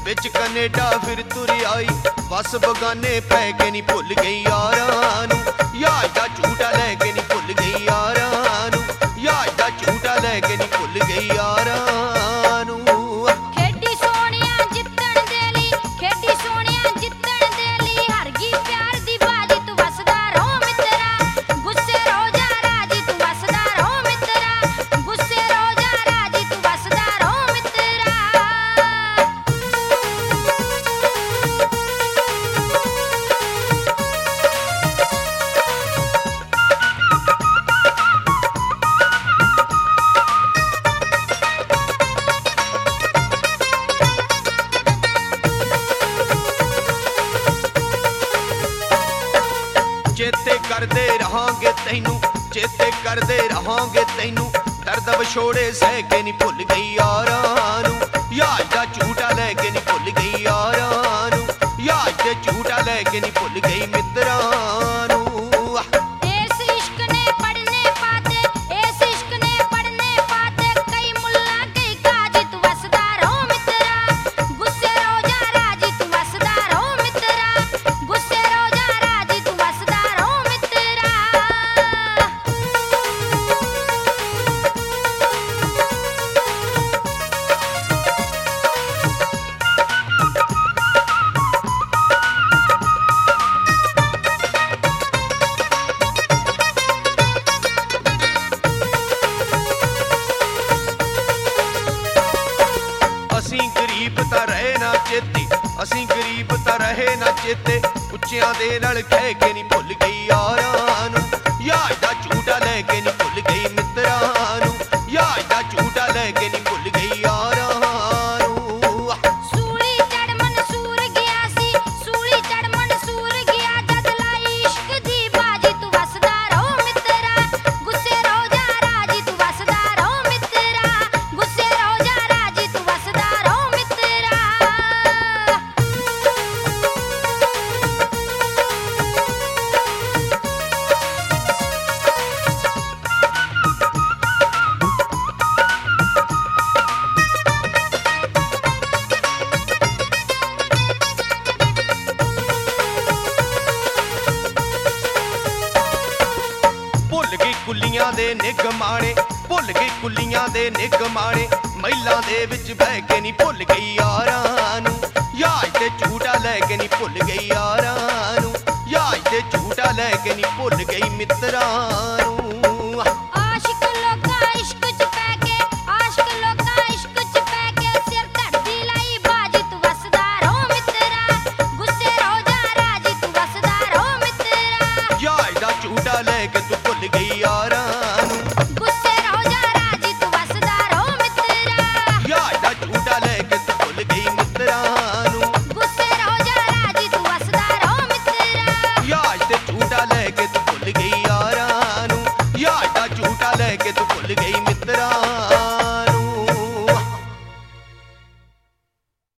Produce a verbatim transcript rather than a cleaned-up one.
विच Canada फिर तुर आई बस बगाने पै के नी भुल गई यारां नू याद दा झूठा लैके नी भुल गई यारां नू याद दा झूठा लैके नी भुल गई यारां नू। खेडी सोहणिया जित्तण दे लई खेडी सोहणिया जित्तण दे लई हार गई प्यार दी बाजी तू वसदा रहो मित्रा गुस्से रो जा राजी तू वसदा रहो मित्रा गुस्से रो जा राजी तू वसदा रहो मित्रा। चेते करदे रहांगे तैनू चेते करदे रहांगे तैनू दर्द विछोड़े सह के नी भुल गई यारां नू याद दा झूठा लैके नी भुल गई यारां नू याद दा झूठा लैके नी भुल गई मित्रां नू। इस इश्क ने पढ़ने पाते इस इश्क ने पढ़ने पाते कई मुल्ला कई काजी तू वसदा रहो मित्रा गुस्से रो जा राजी तू वसदा रहो मित्रा गुस्से रो जा राजी तू वसदा रहो मित्रा। असीं गरीब तां रहे ना चेते असीं गरीब तां रहे ना चेते ਉੱਚਿਆਂ ਦੇ ਨਾਲ ਕਹਿ ਕੇ ਨਹੀਂ ਭੁੱਲ ਗਈ ਯਾਰਾਂ ਨੂੰ ਯਾਦ ਦਾ ਝੂਠਾ ਲੈ ਕੇ ਨਹੀਂ ਭੁੱਲ ਗਈ ਮਿੱਤਰਾਂ ਨੂੰ ਯਾਦ ਦਾ ਝੂਠਾ ਲੈ ਕੇ ਨਹੀਂ ਭੁੱਲ ਗਈ ਯਾਰਾਂ ਨੂੰ। ਸੂਲੀ ਚੜ ਮਨਸੂਰ ਗਿਆ ਸੀ ਸੂਲੀ ਚੜ ਮਨਸੂਰ ਗਿਆ ਜਦ ਲਾਈ ਇਸ਼ਕ ਦੀ ਬਾਜੀ ਤੂੰ ਵਸਦਾ ਰਹੋ ਮਿੱਤਰਾ ਗੁੱਸੇ ਰੋ ਜਾ ਰਾਜੀ ਤੂੰ ਵਸਦਾ ਰਹੋ ਮਿੱਤਰਾ ਗੁੱਸੇ ਰੋ ਜਾ ਰਾਜੀ ਤੂੰ ਵਸਦਾ ਰਹੋ ਮਿੱਤਰਾ। ਭੁੱਲ ਗਈ ਕੁੱਲੀਆਂ ਦੇ ਨਿਗਮਾਣੇ ਭੁੱਲ ਗਈ ਕੁੱਲੀਆਂ ਦੇ ਨਿਗਮਾਣੇ ਮਹਿਲਾਂ ਦੇ ਵਿੱਚ ਬਹਿ ਕੇ ਨਹੀਂ ਭੁੱਲ ਗਈ ਯਾਰਾਂ ਨੂੰ ਯਾਦ ਤੇ ਝੂਠਾ ਲੈ ਕੇ ਨਹੀਂ ਭੁੱਲ ਗਈ ਯਾਰਾਂ ਨੂੰ ਯਾਦ ਤੇ ਝੂਠਾ ਲੈ ਕੇ ਨਹੀਂ ਭੁੱਲ ਗਈ ਮਿੱਤਰਾਂ ਨੂੰ।